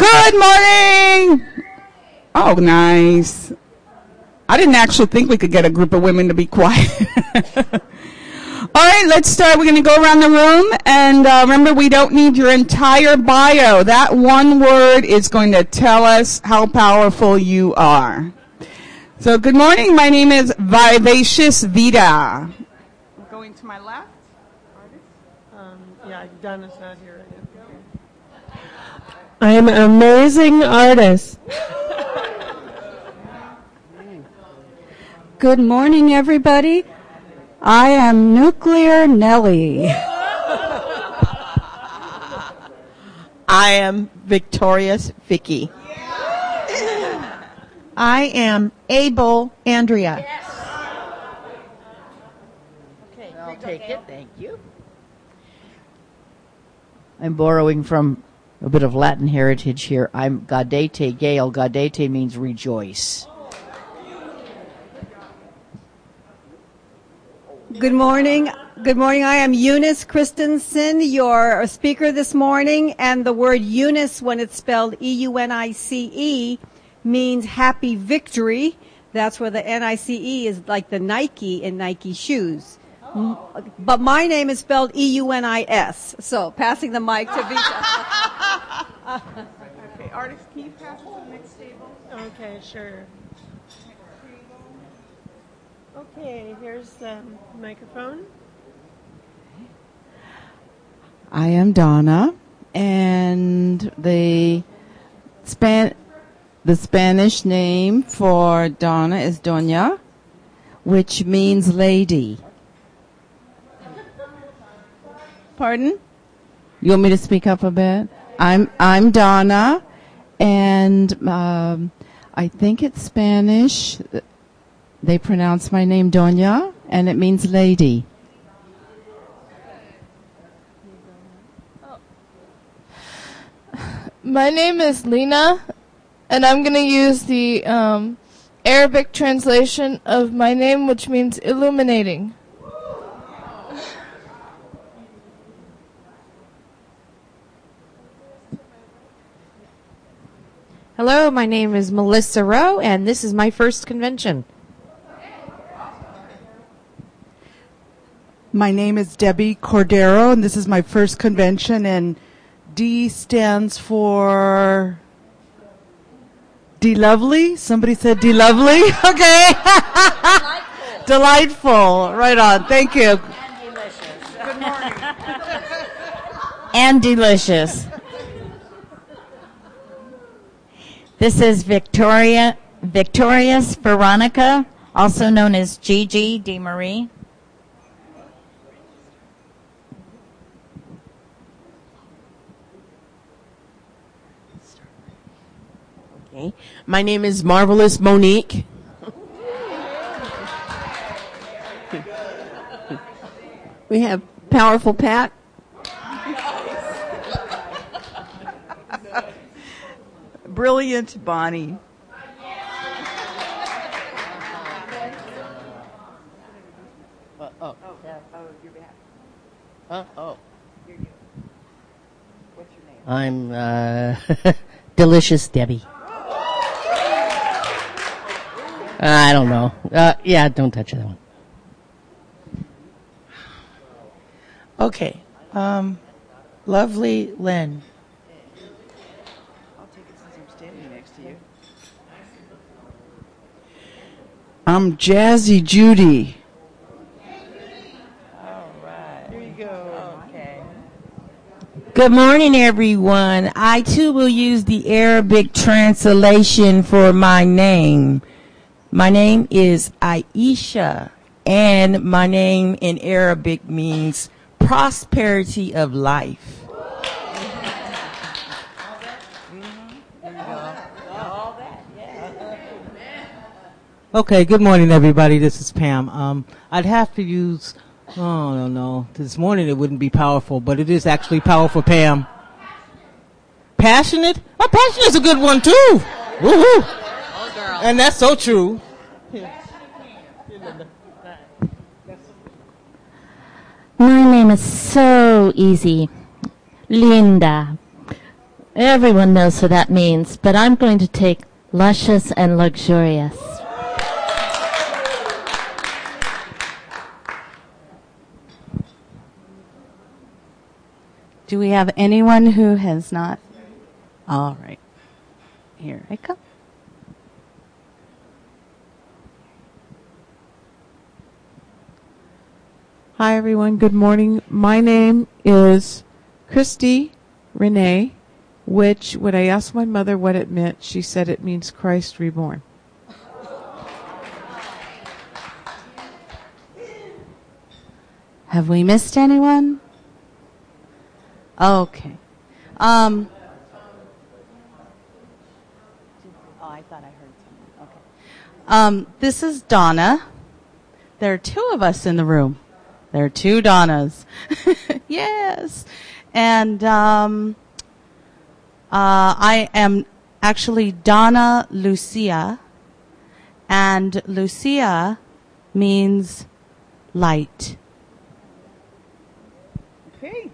Good morning. Oh, nice. I didn't actually think we could get a group of women to be quiet. All right, let's start. We're going to go around the room. And remember, we don't need your entire bio. That one word is going to tell us how powerful you are. So good morning. My name is Vivacious Vida. Going to my left. Yeah, Donna's not here. I am an amazing artist. Good morning, everybody. I am Nuclear Nelly. I am Victorious Vicky. I am Able Andrea. Yes. Okay, I'll take it. Thank you. I'm borrowing from a bit of Latin heritage here. I'm Gaudete Gael. Gaudete means rejoice. Good morning. Good morning. I am Eunice Christensen, your speaker this morning. And the word Eunice, when it's spelled E-U-N-I-C-E, means happy victory. That's where the N-I-C-E is like the Nike in Nike shoes. But my name is spelled E-U-N-I-S. So passing the mic to Vita. Okay, artist, can you pass it to the next table? Okay, sure. Okay, here's the microphone. I am Donna, and the Spanish name for Donna is Doña, which means lady. Pardon? You want me to speak up a bit? I'm Donna, and I think it's Spanish. They pronounce my name Doña, and it means lady. My name is Lena, and I'm going to use the Arabic translation of my name, which means illuminating. Hello, my name is Melissa Rowe, and this is my first convention. My name is Debbie Cordero, and this is my first convention, and D stands for D-Lovely. Somebody said D-Lovely? Okay. Delightful. Delightful. Right on. Thank you. And delicious. Good morning. And delicious. This is Victorious Veronica, also known as Gigi DeMarie. Okay. My name is Marvelous Monique. We have Powerful Pat. Brilliant Bonnie. I'm Delicious Debbie. I don't know. Yeah, don't touch that one. Okay. Lovely Len. I'll take it since I'm standing next to you. I'm Jazzy Judy. All right. Here you go. Okay. Good morning, everyone. I, too, will use the Arabic translation for my name. My name is Aisha, and my name in Arabic means prosperity of life. Okay, good morning, everybody. This is Pam. I'd have to use, I don't know. This morning it wouldn't be powerful, but it is actually powerful, Pam. Passionate? Oh, passionate is a good one, too. Woohoo! And that's so true. My name is so easy. Linda. Everyone knows what that means, but I'm going to take luscious and luxurious. Do we have anyone who has not? All right. Here I come. Hi, everyone. Good morning. My name is Christy Renee, which, when I asked my mother what it meant, she said it means Christ reborn. Have we missed anyone? Okay. Oh, I thought I heard someone. Okay. This is Donna. There are two of us in the room. There are two Donnas. Yes. And I am actually Donna Lucia. And Lucia means light. Okay.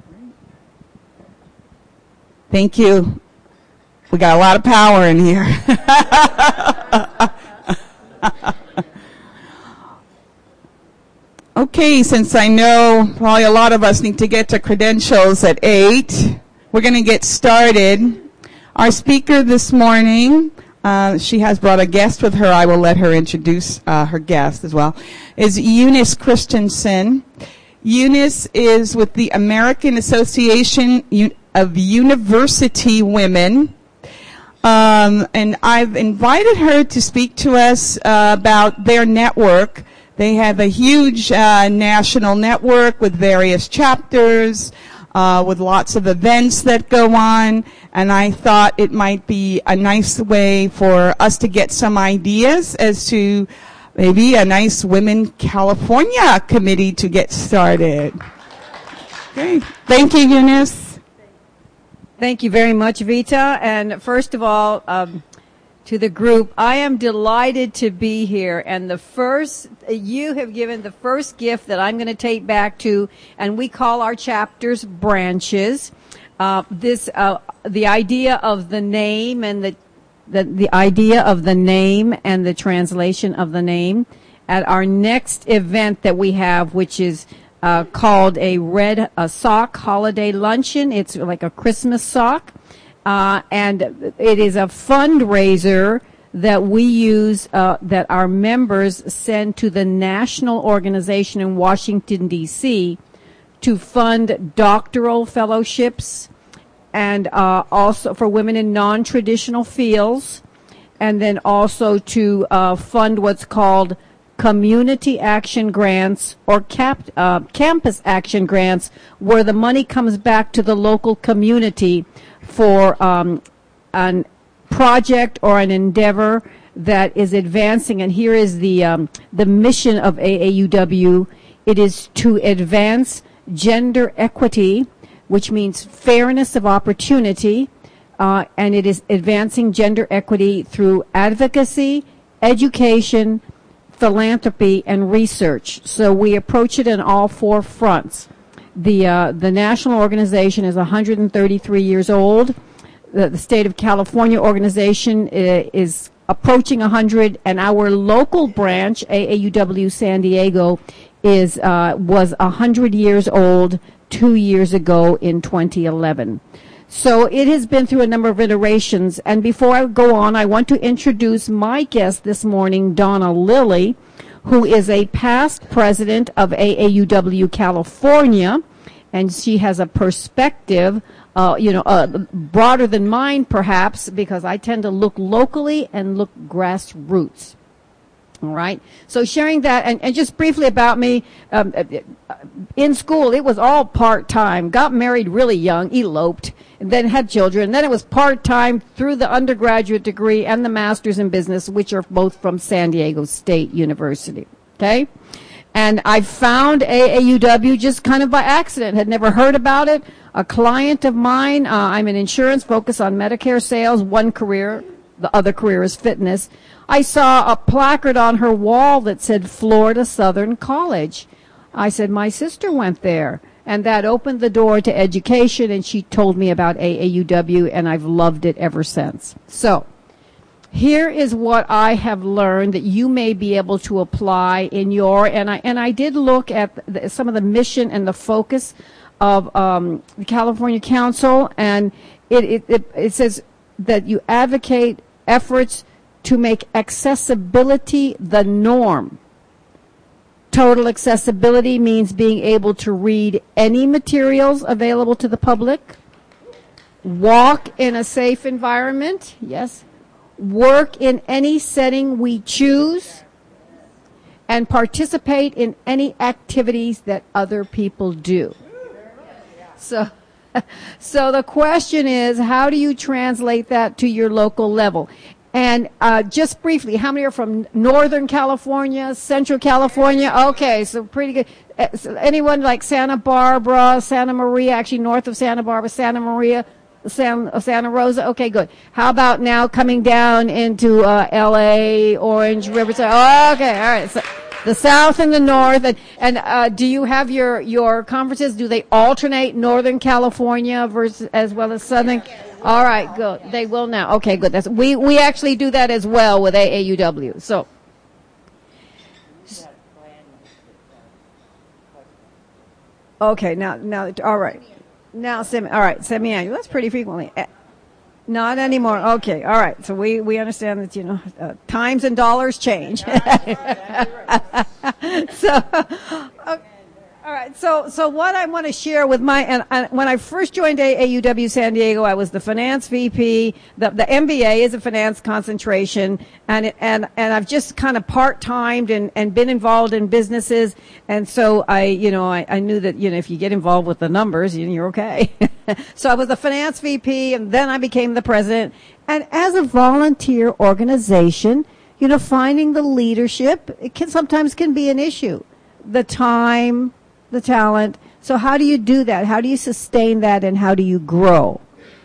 Thank you. We got a lot of power in here. Okay, since I know probably a lot of us need to get to credentials at 8, we're going to get started. Our speaker this morning, she has brought a guest with her. I will let her introduce her guest as well, is Eunice Christensen. Eunice is with the American Association of University Women. And I've invited her to speak to us about their network. They have a huge national network with various chapters, with lots of events that go on, and I thought it might be a nice way for us to get some ideas as to maybe a nice Women California committee to get started. Okay. Thank you, Eunice. Thank you very much, Vita. And first of all, to the group, I am delighted to be here. And you have given the first gift that I'm going to take back to, and we call our chapters branches. The idea of the name and the idea of the name and the translation of the name at our next event that we have, which is called a sock holiday luncheon. It's like a Christmas sock. And it is a fundraiser that we use, that our members send to the national organization in Washington, D.C. to fund doctoral fellowships and also for women in non-traditional fields, and then also to fund what's called community action grants or campus action grants, where the money comes back to the local community for a project or an endeavor that is advancing. And here is the mission of AAUW. It is to advance gender equity, which means fairness of opportunity, and it is advancing gender equity through advocacy, education, philanthropy, and research. So we approach it in all four fronts. The national organization is 133 years old. The state of California organization is approaching 100, and our local branch, AAUW San Diego, was 100 years old 2 years ago in 2011. So it has been through a number of iterations. And before I go on, I want to introduce my guest this morning, Donna Lilly, who is a past president of AAUW California, and she has a perspective, broader than mine, perhaps, because I tend to look locally and look grassroots. All right. So sharing that, and just briefly about me, in school, it was all part-time. Got married really young, eloped, and then had children. Then it was part-time through the undergraduate degree and the master's in business, which are both from San Diego State University. Okay. And I found AAUW just kind of by accident, had never heard about it. A client of mine, I'm in insurance, focus on Medicare sales, one career, the other career is fitness. I saw a placard on her wall that said Florida Southern College. I said, my sister went there. And that opened the door to education, and she told me about AAUW, and I've loved it ever since. So here is what I have learned that you may be able to apply in your, and I did look at some of the mission and the focus of the California Council, and it says that you advocate efforts to make accessibility the norm. Total accessibility means being able to read any materials available to the public, walk in a safe environment, yes, work in any setting we choose, and participate in any activities that other people do. So the question is, how do you translate that to your local level? And just briefly, how many are from Northern California, Central California? Okay, so pretty good. So anyone like Santa Barbara, Santa Maria, actually north of Santa Barbara, Santa Maria, Santa Rosa? Okay, good. How about now coming down into L.A., Orange, Riverside? Okay, all right. So the South and the North. And do you have your conferences? Do they alternate Northern California versus as well as Southern? All right, good. They will now. Okay, good. We actually do that as well with AAUW. So. Okay, now, all right. Now, semi-annual. That's pretty frequently. Not anymore. Okay, all right. So we understand that, times and dollars change. So, all right. So what I want to share with when I first joined AAUW San Diego, I was the finance VP. The MBA is a finance concentration, and I've just kind of part-timed and been involved in businesses. And so I knew that, if you get involved with the numbers, you're okay. So I was the finance VP, and then I became the president. And as a volunteer organization, finding the leadership, sometimes can be an issue. The time, the talent. So how do you do that? How do you sustain that, and how do you grow?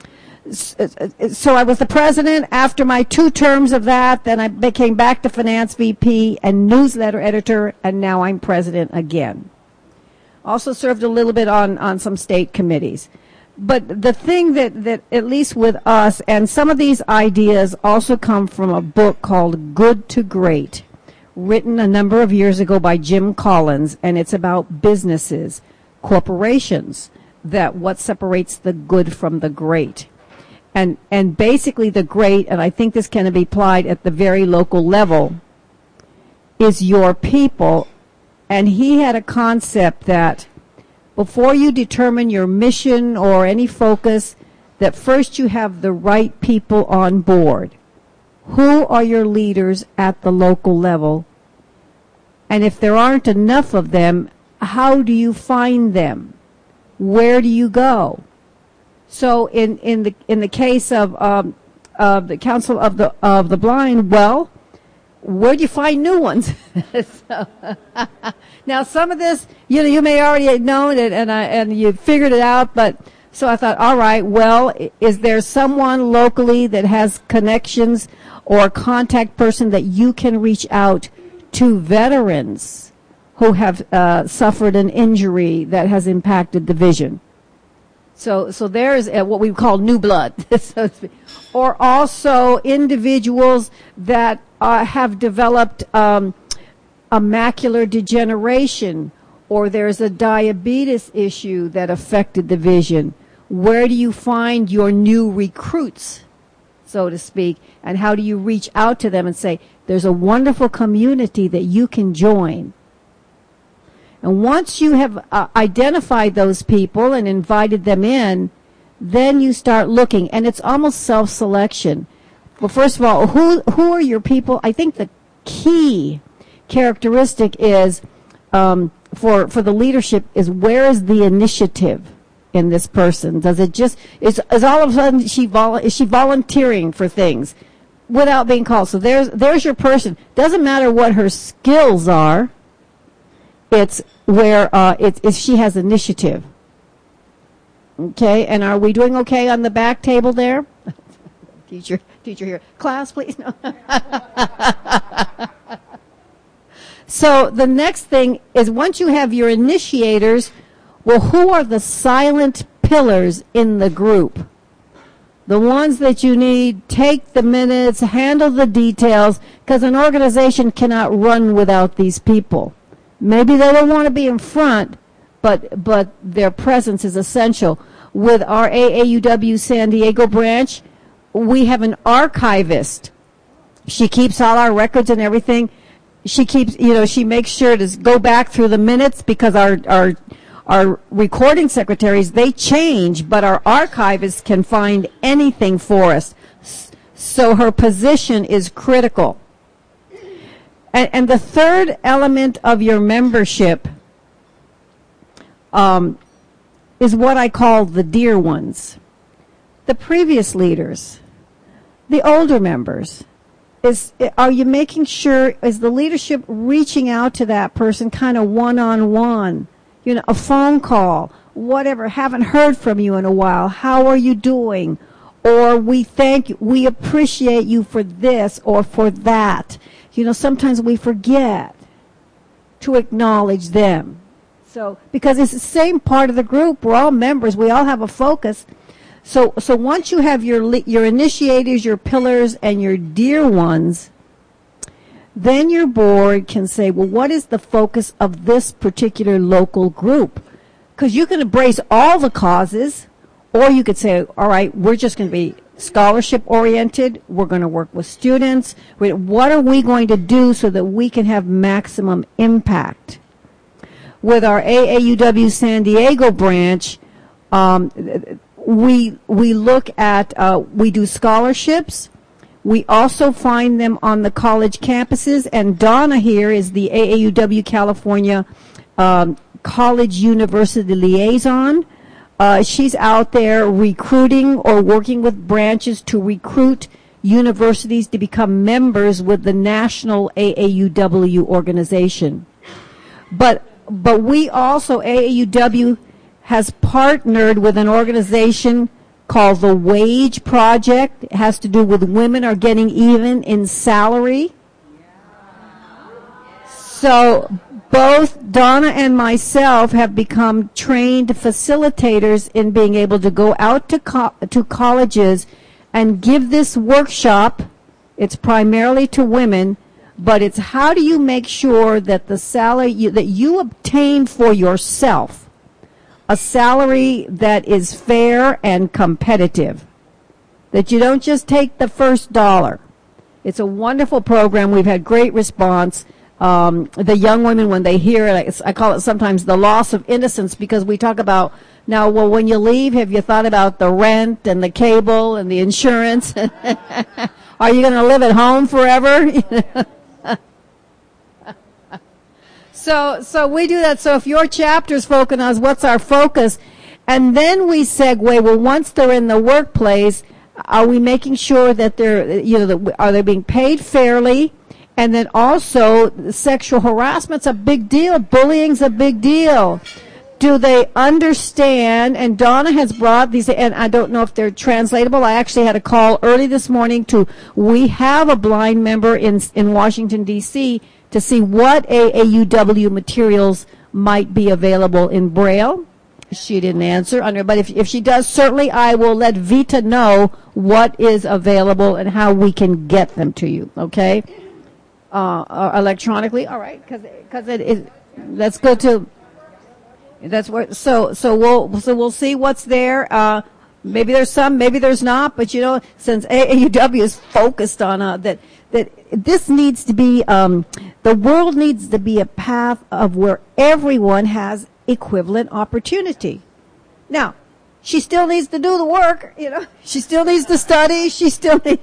So I was the president. After my 2 terms of that, then I became back to finance VP and newsletter editor, and now I'm president again. Also served a little bit on some state committees. But the thing that at least with us, and some of these ideas also come from a book called Good to Great, written a number of years ago by Jim Collins, and it's about businesses, corporations, that what separates the good from the great. And basically the great, and I think this can be applied at the very local level, is your people. And he had a concept that before you determine your mission or any focus, that first you have the right people on board. Who are your leaders at the local level? And if there aren't enough of them, how do you find them? Where do you go? So in the case of the Council of the Blind, well, where do you find new ones? Now, some of this, you may already have known it and you figured it out, but so I thought, all right, well, is there someone locally that has connections or a contact person that you can reach out to veterans who have suffered an injury that has impacted the vision? So there's what we call new blood, so to speak. Or also individuals that have developed a macular degeneration, or there's a diabetes issue that affected the vision. Where do you find your new recruits, so to speak, and how do you reach out to them and say, there's a wonderful community that you can join? And once you have identified those people and invited them in, then you start looking, and it's almost self-selection. Well, first of all, who are your people? I think the key characteristic is for the leadership is, where is the initiative in this person? Does it just is all of a sudden is she volunteering for things without being called? So there's your person. Doesn't matter what her skills are. It's where if she has initiative. Okay, and are we doing okay on the back table there? Teacher here. Class, please. No. So the next thing is, once you have your initiators, Well, who are the silent pillars in the group? The ones that you need, take the minutes, handle the details, because an organization cannot run without these people. Maybe they don't want to be in front, but their presence is essential. With our AAUW San Diego branch, we have an archivist. She keeps all our records and everything. She keeps, she makes sure to go back through the minutes, because our recording secretaries, they change, but our archivists can find anything for us. So her position is critical. And the third element of your membership is what I call the dear ones. The previous leaders, the older members. Are you making sure, is the leadership reaching out to that person kind of one-on-one? A phone call, whatever, haven't heard from you in a while. How are you doing? Or we appreciate you for this or for that. Sometimes we forget to acknowledge them. So, because it's the same part of the group, we're all members, we all have a focus. So once you have your initiators, your pillars, and your dear ones, then your board can say, well, what is the focus of this particular local group? Because you can embrace all the causes, or you could say, all right, we're just going to be scholarship oriented. We're going to work with students. What are we going to do so that we can have maximum impact? With our AAUW San Diego branch, we look at, we do scholarships. We also find them on the college campuses, and Donna here is the AAUW California College University Liaison. She's out there recruiting or working with branches to recruit universities to become members with the national AAUW organization. But we also, AAUW has partnered with an organization called the Wage Project. It has to do with women are getting even in salary. So both Donna and myself have become trained facilitators in being able to go out to colleges and give this workshop. It's primarily to women, but it's how do you make sure that the salary that you obtain for yourself, a salary that is fair and competitive, that you don't just take the first dollar. It's a wonderful program. We've had great response. The young women, when they hear it, I call it sometimes the loss of innocence, because we talk about now, well, when you leave, have you thought about the rent and the cable and the insurance? Are you going to live at home forever? So we do that. So if your chapter's focusing on what's our focus, and then we segue, well, once they're in the workplace, are we making sure that they're, are they being paid fairly? And then also, sexual harassment's a big deal. Bullying's a big deal. Do they understand? And Donna has brought these, and I don't know if they're translatable. I actually had a call early this morning we have a blind member in Washington, D.C., to see what AAUW materials might be available in Braille. She didn't answer, but if she does, certainly I will let Vita know what is available and how we can get them to you, okay? Electronically, all right, because let's go to, that's where, so we'll see what's there. Maybe there's some, maybe there's not, but since AAUW is focused on that this needs to be, the world needs to be a path of where everyone has equivalent opportunity. Now, she still needs to do the work, she still needs to study, she still needs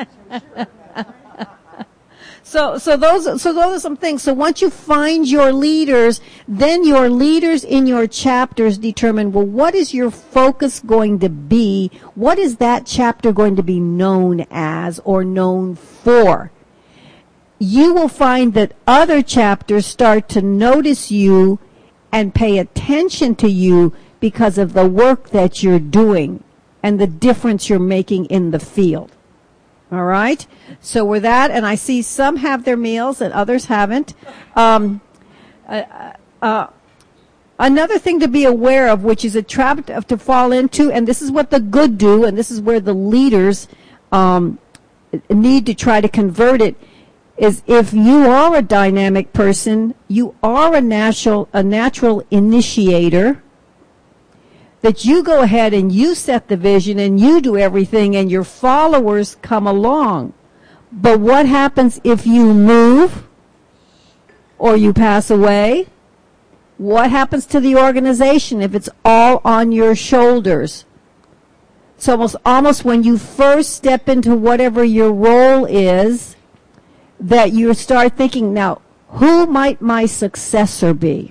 So those are some things. So once you find your leaders, then your leaders in your chapters determine, well, what is your focus going to be? What is that chapter going to be known as or known for? You will find that other chapters start to notice you and pay attention to you because of the work that you're doing and the difference you're making in the field. All right. So with that, and I see some have their meals and others haven't. Another thing to be aware of, which is a trap to fall into, and this is what the good do, and this is where the leaders need to try to convert it, is if you are a dynamic person, you are a natural initiator, that you go ahead and you set the vision and you do everything and your followers come along. But what happens if you move or you pass away? What happens to the organization if it's all on your shoulders? It's almost when you first step into whatever your role is that you start thinking, now, who might my successor be?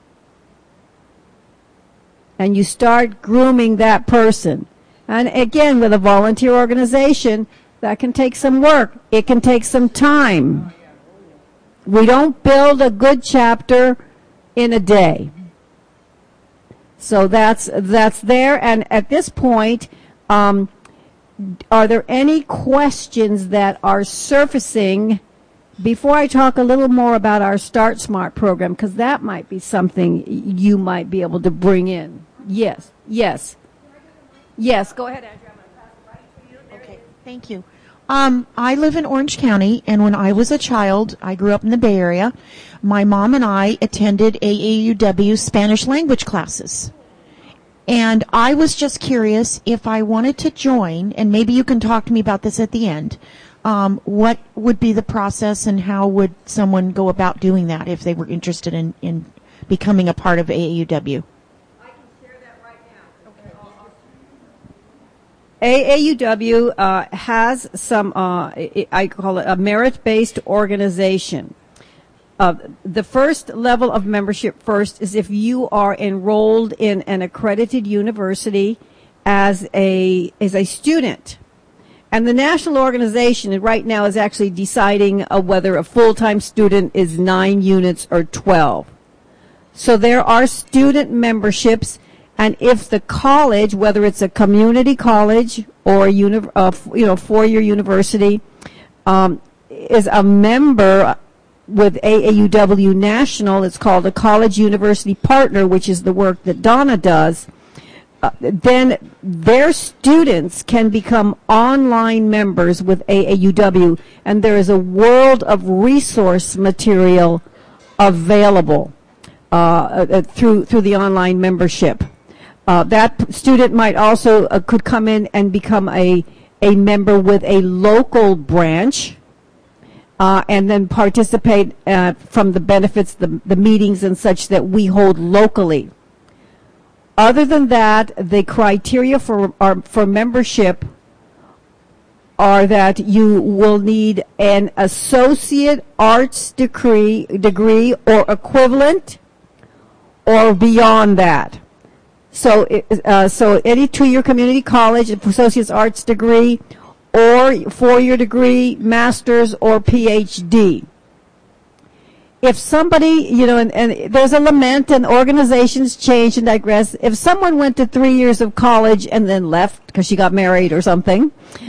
And you start grooming that person. And again, with a volunteer organization, that can take some work. It can take some time. We don't build a good chapter in a day. So that's there. And at this point, are there any questions that are surfacing before I talk a little more about our Start Smart program? Because that might be something you might be able to bring in. Yes. Go ahead, Andrea. Okay, thank you. I live in Orange County, and when I was a child, I grew up in the Bay Area. My mom and I attended AAUW Spanish language classes. And I was just curious if I wanted to join, and maybe you can talk to me about this at the end, what would be the process and how would someone go about doing that if they were interested in becoming a part of AAUW? AAUW has some, I call it a merit-based organization. The first level of membership first is if you are enrolled in an accredited university as a student. And the national organization right now is actually deciding whether a full-time student is 9 units or 12. So there are student memberships. And if the college, whether it's a community college or a four-year university, is a member with AAUW National, it's called a college university partner, which is the work that Donna does, then their students can become online members with AAUW, and there is a world of resource material available through the online membership. That student might also could come in and become a member with a local branch, and then participate from the benefits, the meetings and such that we hold locally. Other than that, the criteria for membership are that you will need an associate arts degree or equivalent, or beyond that. So any 2-year community college, associate's arts degree, or 4-year degree, master's, or PhD. If somebody, and there's a lament and organizations change and digress. If someone went to 3 years of college and then left because she got married or something,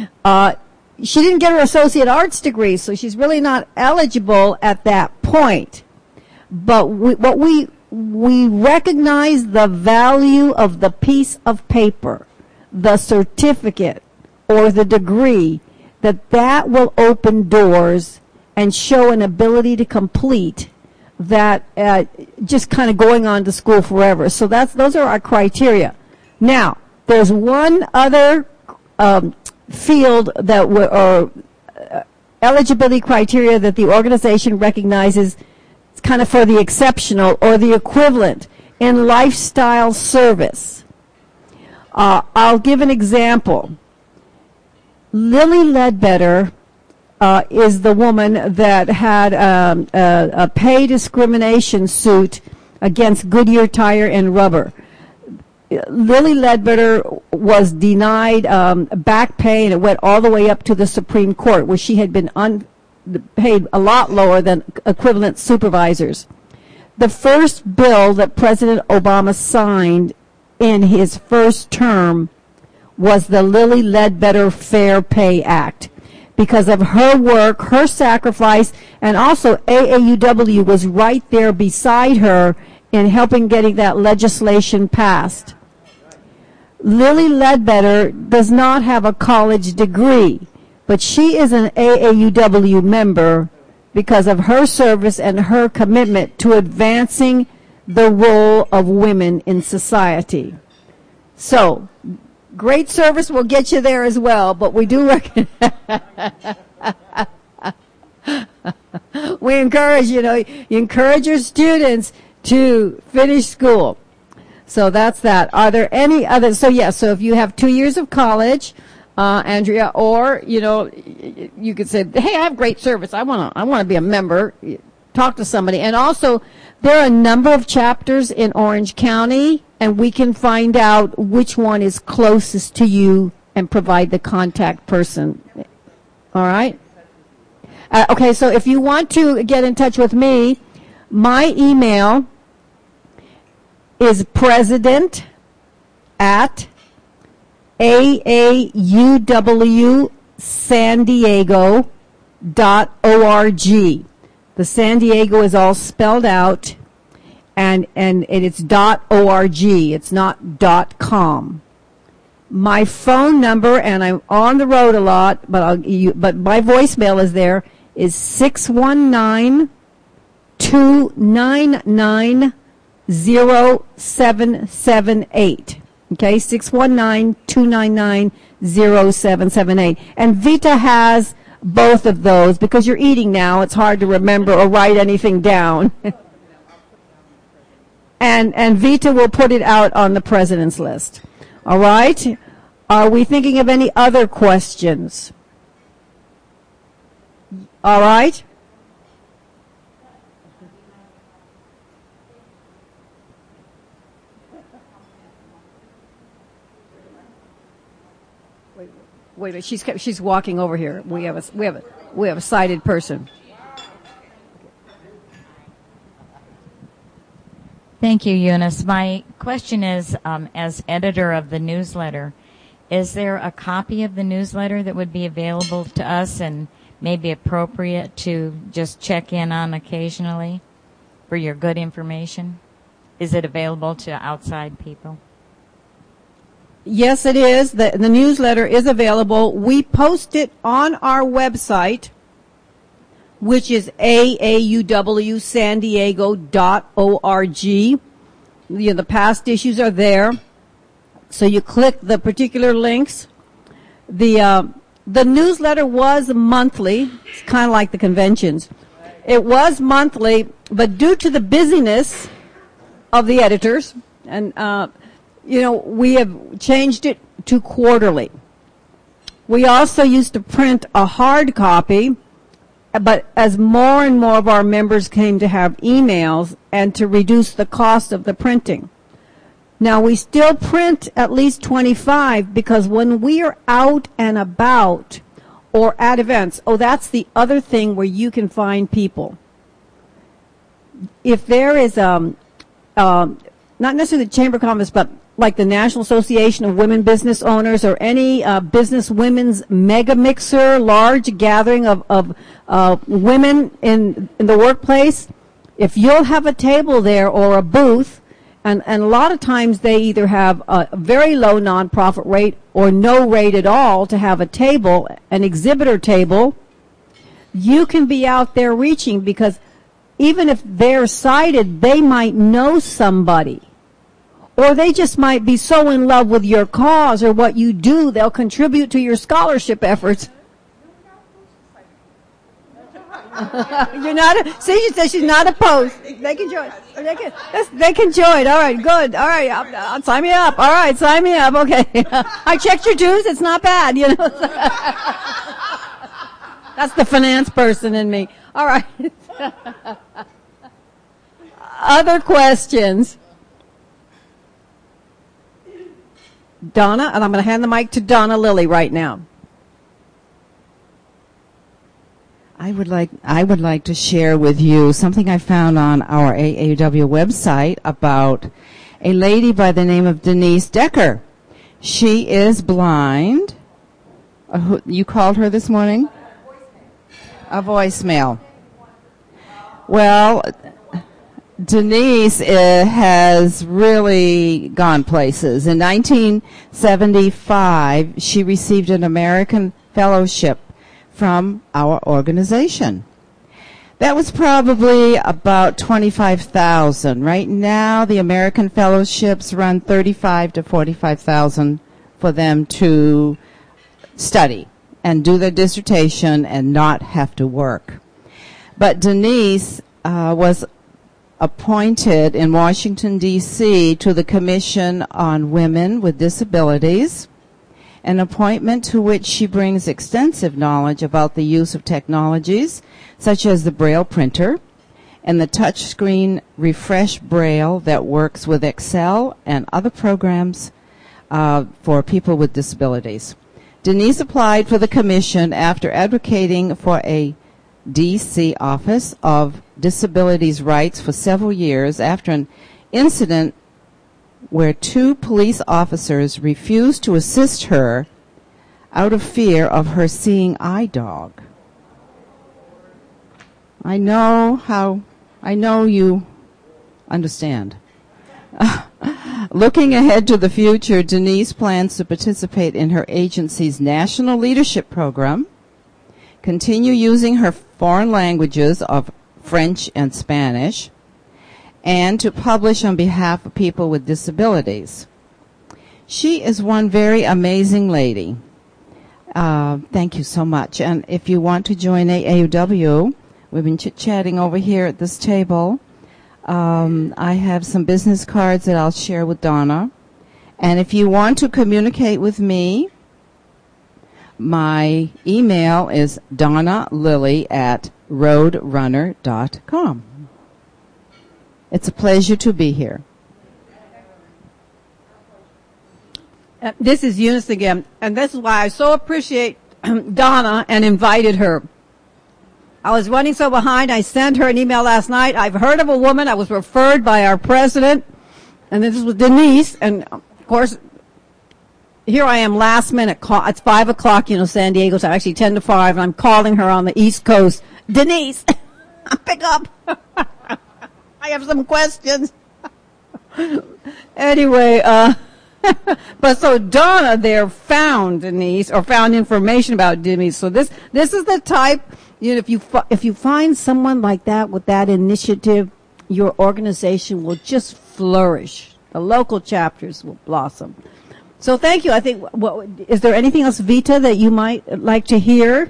she didn't get her associate arts degree, so she's really not eligible at that point. But we recognize the value of the piece of paper, the certificate, or the degree, that will open doors and show an ability to complete that just kind of going on to school forever. So those are our criteria. Now, there's one other field or eligibility criteria that the organization recognizes. It's kind of for the exceptional or the equivalent in lifestyle service. I'll give an example. Lily Ledbetter is the woman that had a pay discrimination suit against Goodyear Tire and Rubber. Lily Ledbetter was denied back pay, and it went all the way up to the Supreme Court, where she had been paid a lot lower than equivalent supervisors. The first bill that President Obama signed in his first term was the Lily Ledbetter Fair Pay Act. Because of her work, her sacrifice, and also AAUW was right there beside her in helping getting that legislation passed. Lily Ledbetter does not have a college degree, but she is an AAUW member because of her service and her commitment to advancing the role of women in society. So, great service will get you there as well, but we do we encourage, you encourage your students to finish school. So that's that. Are there any other? So if you have 2 years of college, Andrea, or you could say, "Hey, I have great service. I want to be a member." Talk to somebody. And also, there are a number of chapters in Orange County, and we can find out which one is closest to you and provide the contact person. All right? Okay, so if you want to get in touch with me, my email is president@AAUWSanDiego.org. The San Diego is all spelled out, and it's .org. It's not .com. My phone number, and I'm on the road a lot, but my voicemail is there, is 619-299-0778. Okay, 619-299-0778. And Vita has both of those, because you're eating now, it's hard to remember or write anything down. and Vita will put it out on the president's list. All right? Are we thinking of any other questions? All right? Wait, she's walking over here. We have a sighted person. Thank you, Eunice. My question is, as editor of the newsletter, is there a copy of the newsletter that would be available to us and maybe appropriate to just check in on occasionally for your good information? Is it available to outside people? Yes, it is. The newsletter is available. We post it on our website, which is aauwsandiego.org. The past issues are there. So you click the particular links. The newsletter was monthly. It's kind of like the conventions. It was monthly, but due to the busyness of the editors, and we have changed it to quarterly. We also used to print a hard copy, but as more and more of our members came to have emails and to reduce the cost of the printing. Now, we still print at least 25 because when we are out and about or at events, that's the other thing where you can find people. If there is, not necessarily the Chamber of Commerce, but like the National Association of Women Business Owners or any business women's mega mixer, large gathering of women in the workplace, if you'll have a table there or a booth, and a lot of times they either have a very low nonprofit rate or no rate at all to have a table, an exhibitor table, you can be out there reaching, because even if they're sighted, they might know somebody. Or they just might be so in love with your cause or what you do, they'll contribute to your scholarship efforts. You're not. She says she's not opposed. They can join. They can join. All right, good. All right, I'll sign me up. All right, sign me up. Okay. I checked your dues. It's not bad. That's the finance person in me. All right. Other questions? Donna, and I'm going to hand the mic to Donna Lilly right now. I would like to share with you something I found on our AAUW website about a lady by the name of Denise Decker. She is blind. You called her this morning? A voicemail. Well, Denise has really gone places. In 1975, she received an American Fellowship from our organization. That was probably about 25,000. Right now, the American Fellowships run 35 to 45,000 for them to study and do their dissertation and not have to work. But Denise was appointed in Washington, D.C. to the Commission on Women with Disabilities, an appointment to which she brings extensive knowledge about the use of technologies such as the Braille printer and the touchscreen Refresh Braille that works with Excel and other programs for people with disabilities. Denise applied for the commission after advocating for a D.C. Office of Disabilities Rights for several years after an incident where 2 police officers refused to assist her out of fear of her seeing eye dog. I know you understand. Looking ahead to the future, Denise plans to participate in her agency's National Leadership Program, continue using her foreign languages of French and Spanish, and to publish on behalf of people with disabilities. She is one very amazing lady. Thank you so much. And if you want to join AAUW, we've been chit-chatting over here at this table. I have some business cards that I'll share with Donna. And if you want to communicate with me, my email is donnalily@roadrunner.com. It's a pleasure to be here. This is Eunice again, and this is why I so appreciate Donna and invited her. I was running so behind, I sent her an email last night. I've heard of a woman. I was referred by our president, and this was Denise, and of course, here I am last minute. It's 5 o'clock, San Diego, so actually 10 to 5, and I'm calling her on the East Coast. Denise, pick up. I have some questions. Anyway, but so Donna there found Denise, or found information about Denise. So this is the type, if you find someone like that with that initiative, your organization will just flourish. The local chapters will blossom. So thank you. I think, is there anything else, Vita, that you might like to hear?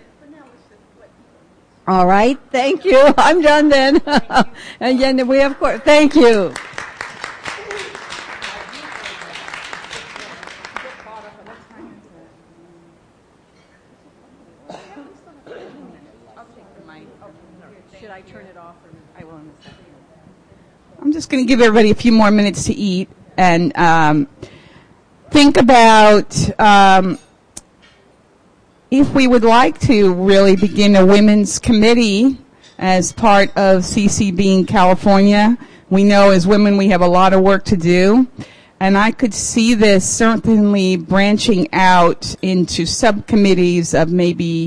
All right. Thank you. I'm done then. And then we have course. Thank you. Should I turn it off? Or I will. I'm just going to give everybody a few more minutes to eat and think about if we would like to really begin a women's committee as part of CCB in California. We know as women we have a lot of work to do, and I could see this certainly branching out into subcommittees of maybe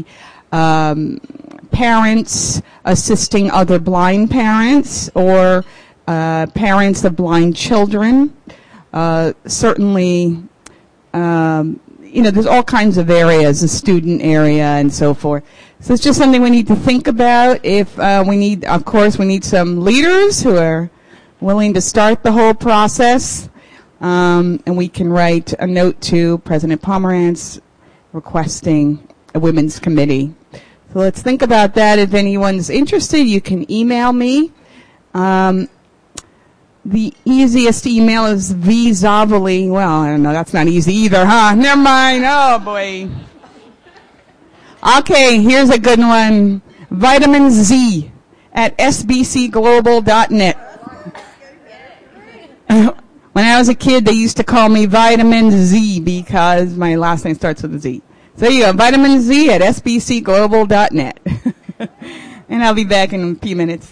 parents assisting other blind parents or parents of blind children. Certainly, there's all kinds of areas, the student area and so forth. So it's just something we need to think about. If we need some leaders who are willing to start the whole process, and we can write a note to President Pomerantz requesting a women's committee. So let's think about that. If anyone's interested, you can email me. The easiest email is vzavali. Well, I don't know. That's not easy either, huh? Never mind. Oh, boy. Okay, here's a good one. Vitamin Z at sbcglobal.net. When I was a kid, they used to call me Vitamin Z because my last name starts with a Z. So there you go, Vitamin Z at sbcglobal.net. And I'll be back in a few minutes.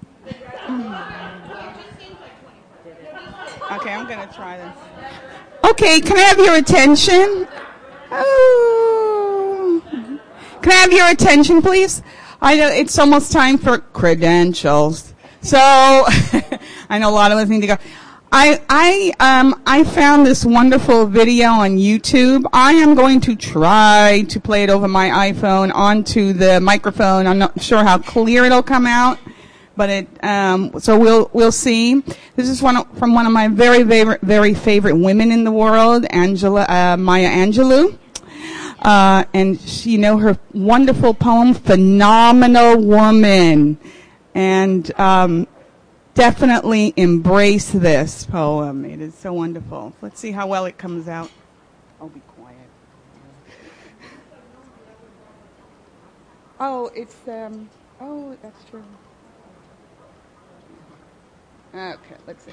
Okay, I'm going to try this. Okay, can I have your attention? Oh. Can I have your attention, please? I know it's almost time for credentials. So, I know a lot of us need to go. I found this wonderful video on YouTube. I am going to try to play it over my iPhone onto the microphone. I'm not sure how clear it'll come out, but so we'll see. This is from one of my very favorite women in the world, Maya Angelou. And she, her wonderful poem, Phenomenal Woman. And, definitely embrace this poem. It is so wonderful. Let's see how well it comes out. Oh, be quiet. Oh, it's, oh, that's true. Okay, let's see.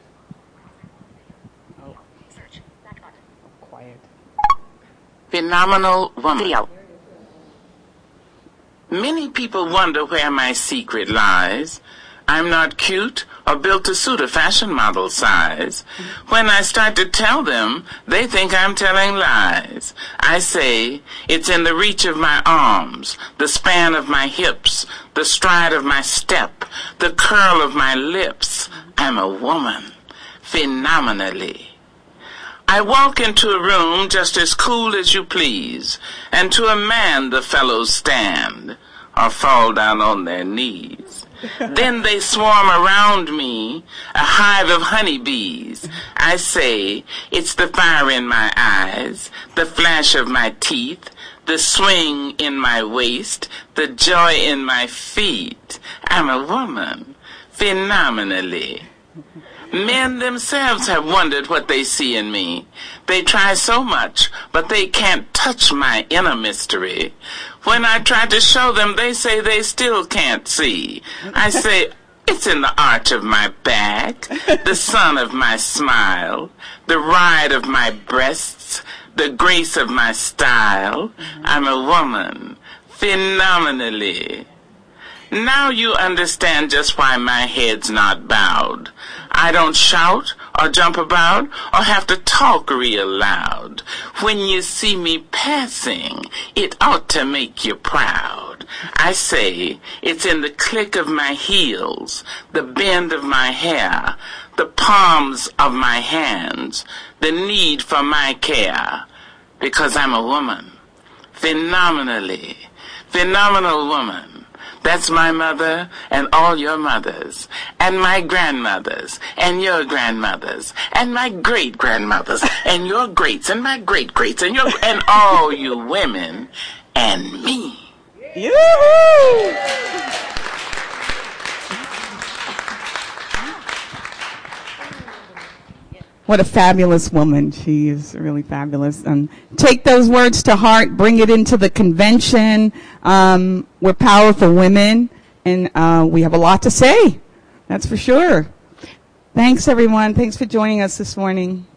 Oh, search. Back button. Oh, quiet. Phenomenal Woman. Many people wonder where my secret lies. I'm not cute or built to suit a fashion model size. When I start to tell them, they think I'm telling lies. I say, it's in the reach of my arms, the span of my hips, the stride of my step, the curl of my lips. I'm a woman, phenomenally. I walk into a room just as cool as you please, and to a man the fellows stand or fall down on their knees. Then they swarm around me, a hive of honeybees. I say, it's the fire in my eyes, the flash of my teeth, the swing in my waist, the joy in my feet. I'm a woman, phenomenally. Men themselves have wondered what they see in me. They try so much, but they can't touch my inner mystery. When I try to show them, they say they still can't see. I say, it's in the arch of my back, the sun of my smile, the ride of my breasts, the grace of my style. I'm a woman, phenomenally. Now you understand just why my head's not bowed. I don't shout or jump about or have to talk real loud. When you see me passing, it ought to make you proud. I say it's in the click of my heels, the bend of my hair, the palms of my hands, the need for my care. Because I'm a woman, phenomenally, phenomenal woman. That's my mother and all your mothers, and my grandmothers, and your grandmothers, and my great-grandmothers, and your greats, and my great-greats, and and all you women, and me. Yoo-hoo! What a fabulous woman. She is really fabulous. Take those words to heart. Bring it into the convention. We're powerful women, and we have a lot to say. That's for sure. Thanks, everyone. Thanks for joining us this morning.